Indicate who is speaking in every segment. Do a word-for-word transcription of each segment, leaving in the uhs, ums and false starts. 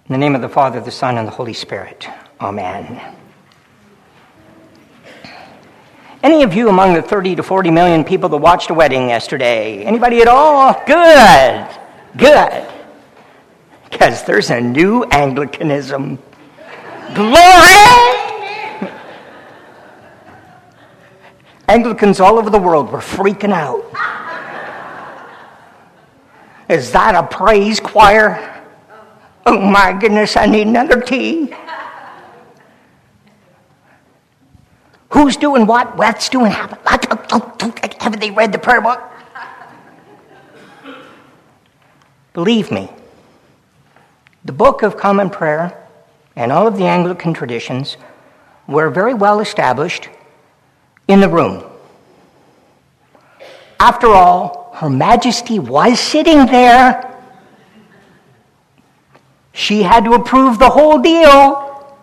Speaker 1: In the name of the Father, the Son, and the Holy Spirit. Amen. Any of you among the thirty to forty million people that watched a wedding yesterday? Anybody at all? Good. Good. Because there's a new Anglicanism. Glory! Anglicans all over the world were freaking out. Is that a praise choir? Oh my goodness, I need another tea. Who's doing what? What's doing? Haven't they read the prayer book? Believe me, the Book of Common Prayer and all of the Anglican traditions were very well established in the room. After all, Her Majesty was sitting there. She had to approve the whole deal.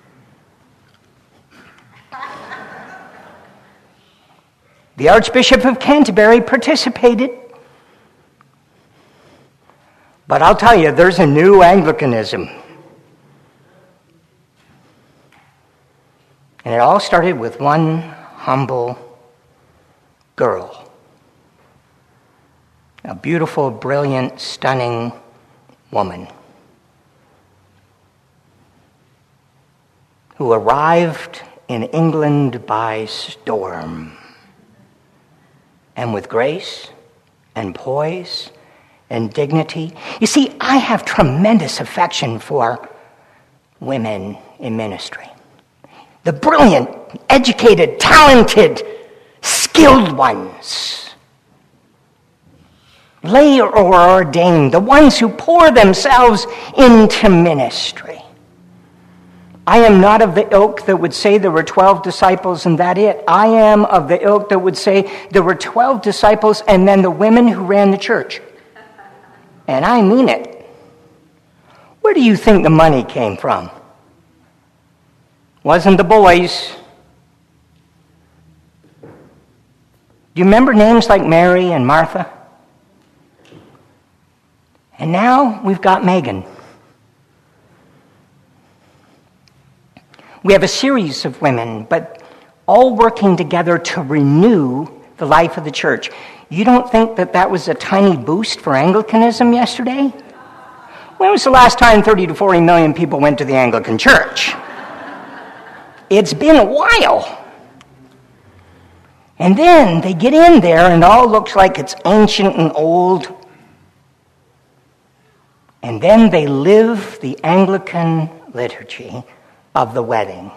Speaker 1: The Archbishop of Canterbury participated. But I'll tell you, there's a new Anglicanism. And it all started with one humble girl. A beautiful, brilliant, stunning woman who arrived in England by storm. And with grace and poise and dignity. You see, I have tremendous affection for women in ministry. The brilliant, educated, talented, skilled ones. Lay or ordained, the ones who pour themselves into ministry. I am not of the ilk that would say there were twelve disciples and that it. I am of the ilk that would say there were twelve disciples and then the women who ran the church. And I mean it. Where do you think the money came from? Wasn't the boys. Do you remember names like Mary and Martha? And now we've got Megan. We have a series of women, but all working together to renew the life of the church. You don't think that that was a tiny boost for Anglicanism yesterday? When was the last time thirty to forty million people went to the Anglican church? It's been a while. And then they get in there and it all looks like it's ancient and old. And then they live the Anglican liturgy of the wedding.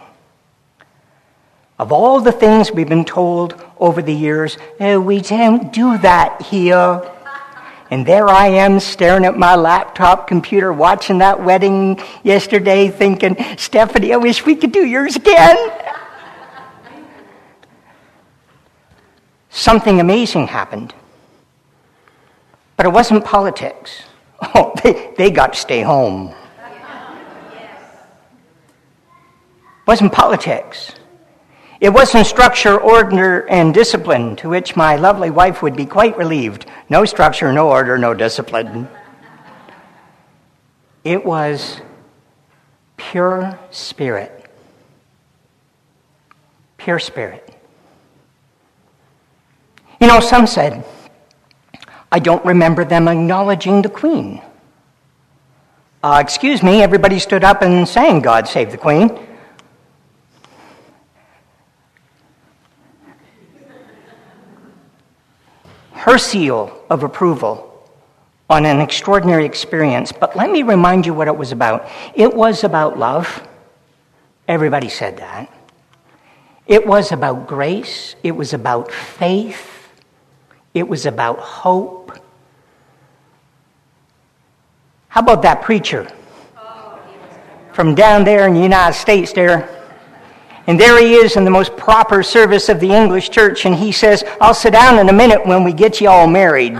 Speaker 1: Of all the things we've been told over the years, oh, we don't do that here. And there I am staring at my laptop computer watching that wedding yesterday thinking, Stephanie, I wish we could do yours again. Something amazing happened. But it wasn't politics. Oh, they, they got to stay home. It wasn't politics. It wasn't structure, order, and discipline, to which my lovely wife would be quite relieved. No structure, no order, no discipline. It was pure spirit. Pure spirit. You know, some said, I don't remember them acknowledging the Queen. Uh, excuse me, everybody stood up and sang God Save the Queen. Her seal of approval on an extraordinary experience. But let me remind you what it was about. It was about love. Everybody said that. It was about grace. It was about faith. It was about hope. How about that preacher from down there in the United States there? And there he is in the most proper service of the English church, and he says, I'll sit down in a minute when we get you all married.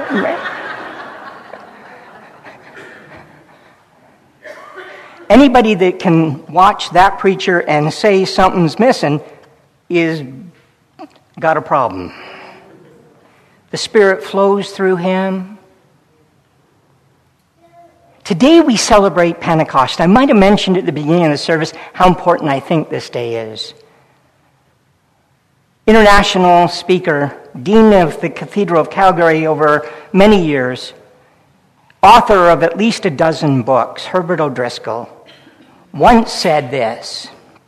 Speaker 1: Anybody that can watch that preacher and say something's missing is got a problem. The Spirit flows through him. Today we celebrate Pentecost. I might have mentioned at the beginning of the service how important I think this day is. International speaker, dean of the Cathedral of Calgary over many years, author of at least a dozen books, Herbert O'Driscoll, once said this: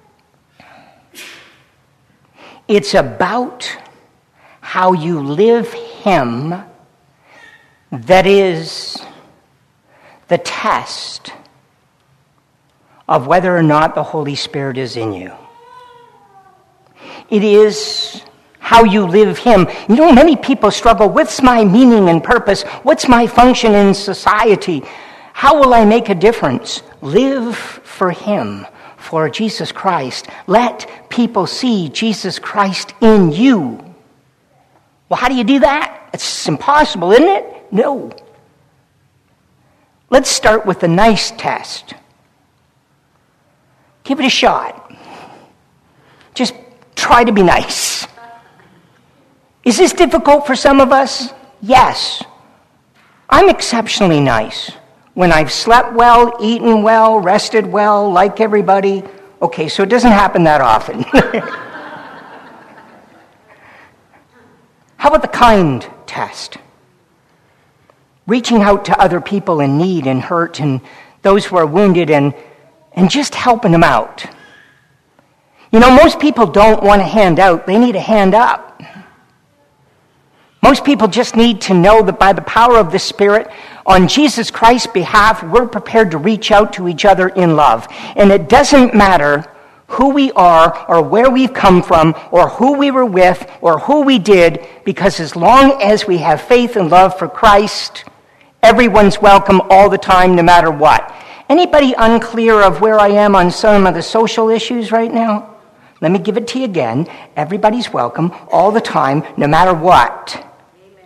Speaker 1: "It's about how you live Him that is the test of whether or not the Holy Spirit is in you. It is how you live Him." You know, many people struggle. What's my meaning and purpose? What's my function in society? How will I make a difference? Live for Him, for Jesus Christ. Let people see Jesus Christ in you. Well, how do you do that? It's impossible, isn't it? No. Let's start with the nice test. Give it a shot. Just try to be nice. Is this difficult for some of us? Yes. I'm exceptionally nice. When I've slept well, eaten well, rested well, like everybody. Okay, so it doesn't happen that often. How about the kind test? Reaching out to other people in need and hurt and those who are wounded and, and just helping them out. You know, most people don't want a hand out. They need a hand up. Most people just need to know that by the power of the Spirit, on Jesus Christ's behalf, we're prepared to reach out to each other in love. And it doesn't matter who we are or where we've come from or who we were with or who we did, because as long as we have faith and love for Christ, everyone's welcome all the time, no matter what. Anybody unclear of where I am on some of the social issues right now? Let me give it to you again. Everybody's welcome all the time, no matter what. Amen.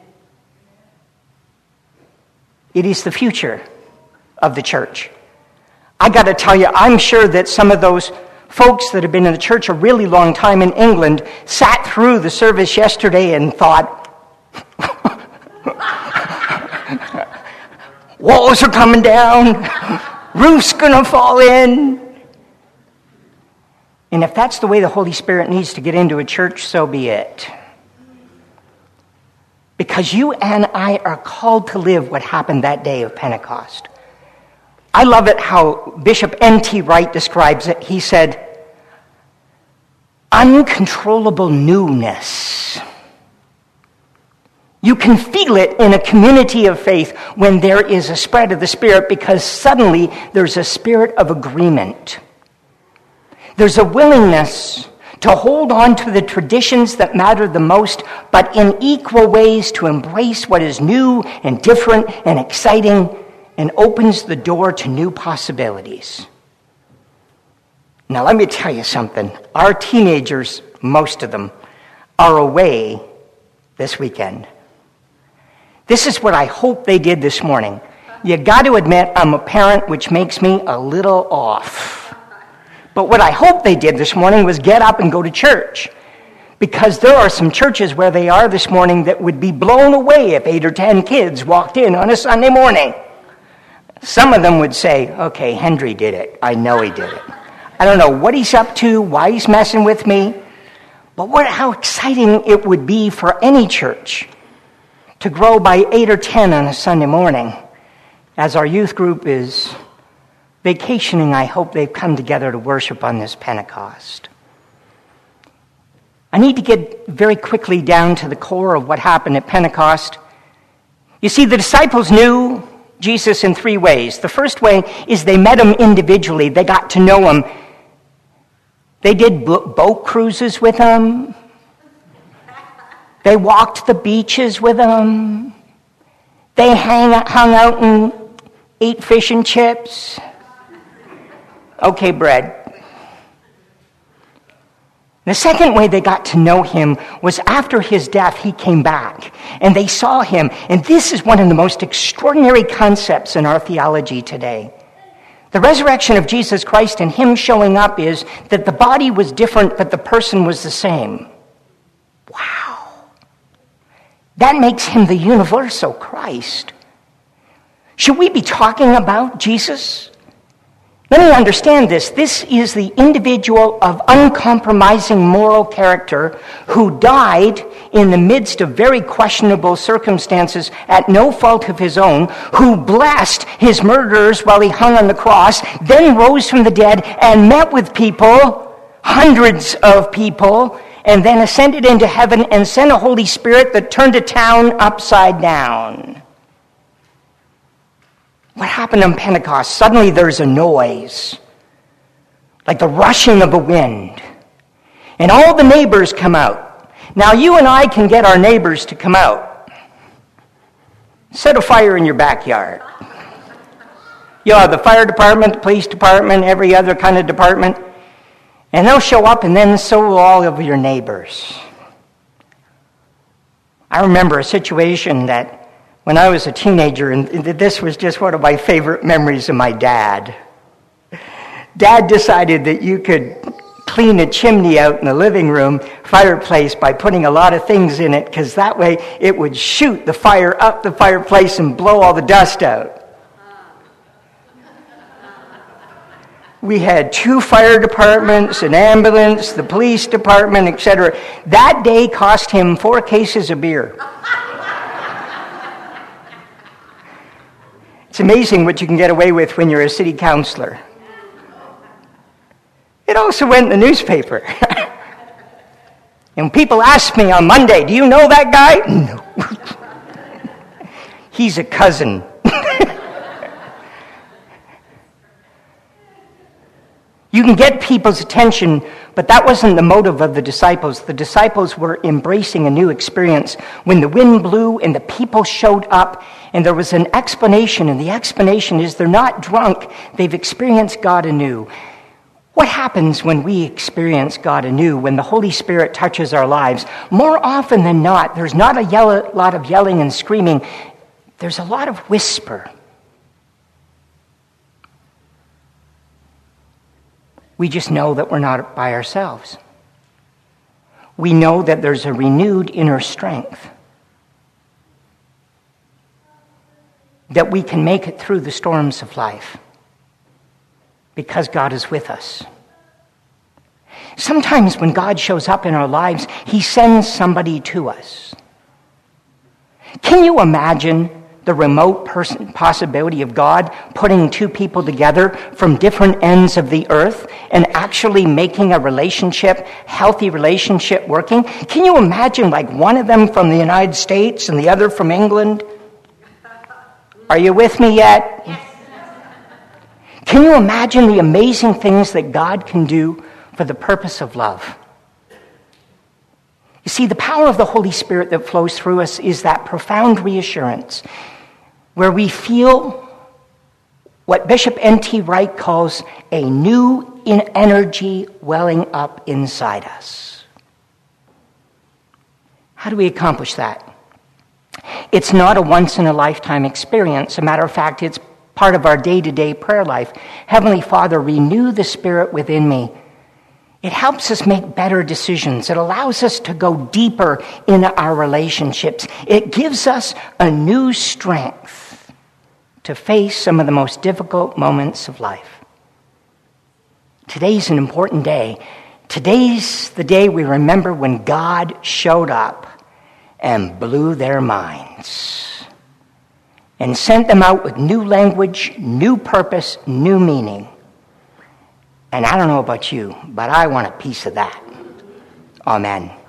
Speaker 1: It is the future of the church. I got to tell you, I'm sure that some of those folks that have been in the church a really long time in England sat through the service yesterday and thought, walls are coming down, roof's gonna fall in. And if that's the way the Holy Spirit needs to get into a church, so be it. Because you and I are called to live what happened that day of Pentecost. I love it how Bishop N T Wright describes it. He said, uncontrollable newness. You can feel it in a community of faith when there is a spread of the Spirit, because suddenly there's a spirit of agreement. There's a willingness to hold on to the traditions that matter the most, but in equal ways to embrace what is new and different and exciting and opens the door to new possibilities. Now, let me tell you something. Our teenagers, most of them, are away this weekend. This is what I hope they did this morning. You got to admit, I'm a parent, which makes me a little off. But what I hope they did this morning was get up and go to church. Because there are some churches where they are this morning that would be blown away if eight or ten kids walked in on a Sunday morning. Some of them would say, okay, Henry did it. I know he did it. I don't know what he's up to, why he's messing with me. But what, how exciting it would be for any church to grow by eight or ten on a Sunday morning. As our youth group is vacationing, I hope they've come together to worship on this Pentecost. I need to get very quickly down to the core of what happened at Pentecost. You see, the disciples knew Jesus in three ways. The first way is they met him individually. They got to know him. They did boat cruises with him. They walked the beaches with him. They hang, hung out and ate fish and chips. Okay, bread. The second way they got to know him was after his death, he came back, and they saw him. And this is one of the most extraordinary concepts in our theology today. The resurrection of Jesus Christ and him showing up is that the body was different, but the person was the same. Wow. That makes him the universal Christ. Should we be talking about Jesus? Let me understand this. This is the individual of uncompromising moral character who died in the midst of very questionable circumstances at no fault of his own, who blessed his murderers while he hung on the cross, then rose from the dead and met with people, hundreds of people, and then ascended into heaven and sent a Holy Spirit that turned a town upside down. What happened on Pentecost? Suddenly there's a noise, like the rushing of a wind. And all the neighbors come out. Now you and I can get our neighbors to come out. Set a fire in your backyard. You know, the fire department, the police department, every other kind of department. And they'll show up, and then so will all of your neighbors. I remember a situation that when I was a teenager, and this was just one of my favorite memories of my dad. Dad decided that you could clean a chimney out in the living room fireplace by putting a lot of things in it, because that way it would shoot the fire up the fireplace and blow all the dust out. We had two fire departments, an ambulance, the police department, et cetera. That day cost him four cases of beer. It's amazing what you can get away with when you're a city councilor. It also went in the newspaper. And people ask me on Monday, do you know that guy? No. He's a cousin. You can get people's attention, but that wasn't the motive of the disciples. The disciples were embracing a new experience. When the wind blew and the people showed up, and there was an explanation, and the explanation is they're not drunk, they've experienced God anew. What happens when we experience God anew, when the Holy Spirit touches our lives? More often than not, there's not a yell- lot of yelling and screaming. There's a lot of whisper. We just know that we're not by ourselves. We know that there's a renewed inner strength, that we can make it through the storms of life because God is with us. Sometimes when God shows up in our lives, he sends somebody to us. Can you imagine the remote person, possibility of God putting two people together from different ends of the earth and actually making a relationship, healthy relationship working? Can you imagine like one of them from the United States and the other from England? Are you with me yet? Yes. Can you imagine the amazing things that God can do for the purpose of love? You see, the power of the Holy Spirit that flows through us is that profound reassurance where we feel what Bishop N T Wright calls a new energy welling up inside us. How do we accomplish that? It's not a once-in-a-lifetime experience. As a matter of fact, it's part of our day-to-day prayer life. Heavenly Father, renew the Spirit within me. It helps us make better decisions. It allows us to go deeper in our relationships. It gives us a new strength to face some of the most difficult moments of life. Today's an important day. Today's the day we remember when God showed up and blew their minds and sent them out with new language, new purpose, new meaning. And I don't know about you, but I want a piece of that. Amen.